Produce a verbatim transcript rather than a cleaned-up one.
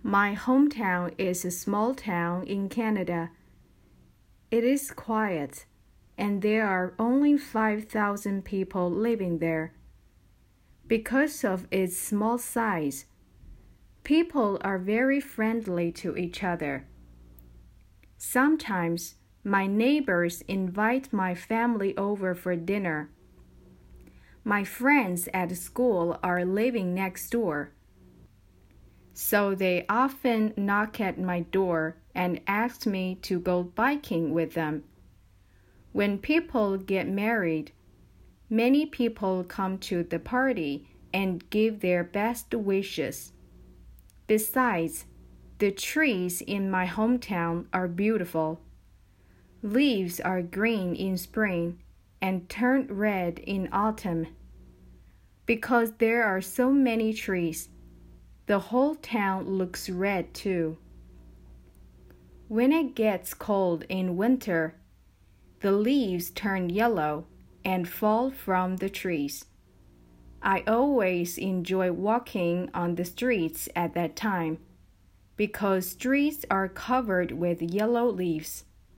My hometown is a small town in Canada. It is quiet, and there are only five thousand people living there. Because of its small size, people are very friendly to each other. Sometimes my neighbors invite my family over for dinner. My friends at school are living next door, so they often knock at my door and ask me to go biking with them. When people get married, many people come to the party and give their best wishes. Besides, the trees in my hometown are beautiful. Leaves are green in spring and turn red in autumn. Because there are so many trees, the whole town looks red too. When it gets cold in winter, the leaves turn yellow and fall from the trees. I always enjoy walking on the streets at that time, because streets are covered with yellow leaves.